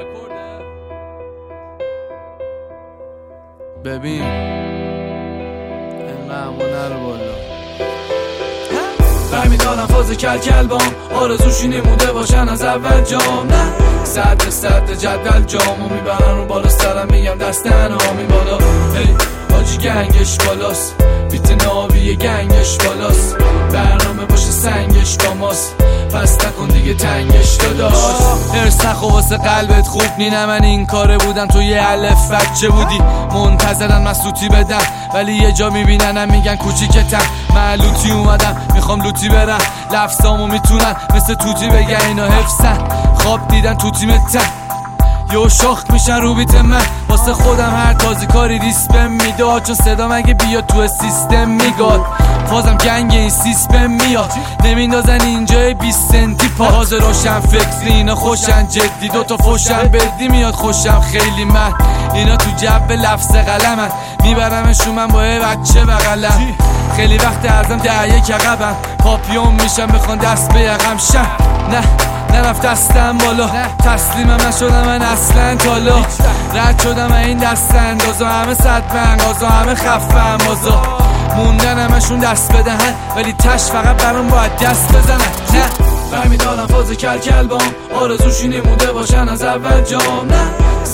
ببین اینقدر همون نرو بالا برمیدارم فاز کل بام آرزوشی نموده باشن از اول جام نه صد جدول جامو میبرن رو بالا سرم میگم دست انهامی بالا هی حاجی گنگش بالاست بیت ناوی گنگش بالاست برنامه باشه سنگش با ماست پس نکن دیگه تنگش داداش هرس نخو واسه قلبت خوب نینه من این کاره بودم تو یه الف بچه بودی منتظرن مسلوطی بدم ولی یه جا میبیننم میگن کوچیکتم من لوتی اومدم میخوام لوتی برم لفظامو میتونن مثل توتی بگن اینا حفظن خواب دیدن تو تیمتن یو شاخ میشن رو بیت من واسه خودم هر تازی کاری ریسپم میداد چون صدا مگه بیاد تو سیستم میگاد فازم گنگ این سیستم میاد نمیندازن اینجای 20 سنتی پاز روشن فکری اینا خوشن جدی دوتا فوشن بدی میاد خوشم خیلی من اینا تو جب لفظ قلمن میبرمشون من با یه بچه بغلم خیلی وقت ازم یک عقبم پاپیون میشم بخوان دست به یقم شم نه نرفت دستم بالا تسلیمم نشدم من اصلا تالا رد شدم این دست اندازا همه صد پنگازا همه خفم بازا موندن همشون دست بدهن ولی تش فقط برام باید دست بزنن نه برمیدارم فاز کل بام آرزوشی نموده باشن از اول جام نه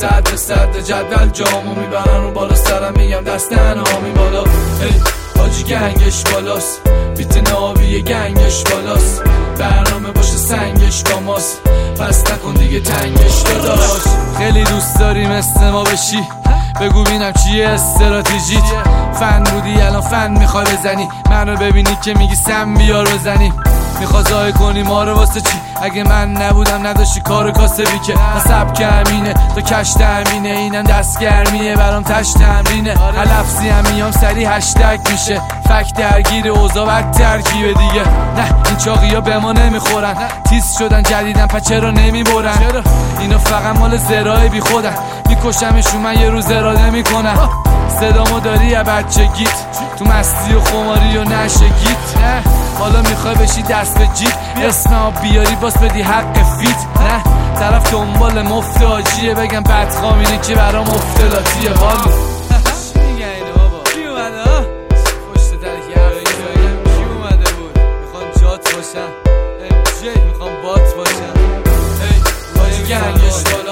صد جدول جامو میبرن رو بالا سرم میگم دست انهامی بالا حاجی گنگش بالاست بیت ناوی گنگش بالاست برنامه باشه سنگش با ماست پس نکن دیگه تنگش داداش خیلی دوست داری مثل ما بشی بگو بینم چیه استراتژیت فن بودی الان فن میخوای بزنی منو ببینی که میگی سم بیار بزنی میخوا زای کنی ما رو واسه چی اگه من نبودم نداشتی کار کاسبی که سبک همینه تو کش تامینه اینم دستگرمیه برام تش تمرینه لفظی هم میام سری هشتگ میشه فک درگیر اوضاع و ترکیبه دیگه نه این چاقی ها به ما نمیخورن تیز شدن جدیدن پس چرا نمیبرن اینا فقط مال زرای بی خودن میکشمشون من یه روز اراده میکنم صدامو داری یا بچگیت تو مستی و خماری و نشگیت نه حالا میخوای بشی دست به جیب اسنا بیاری باز بدی حق فیت نه طرف دنبال مفت آجیه بگم بدخوام اینه که برام مفتلاتیه حالا چی میگن اینه بابا کی اومده ها پشت درک کی اومده بود میخوان جات باشن جی میخوان بات باشن هی گنگش بالا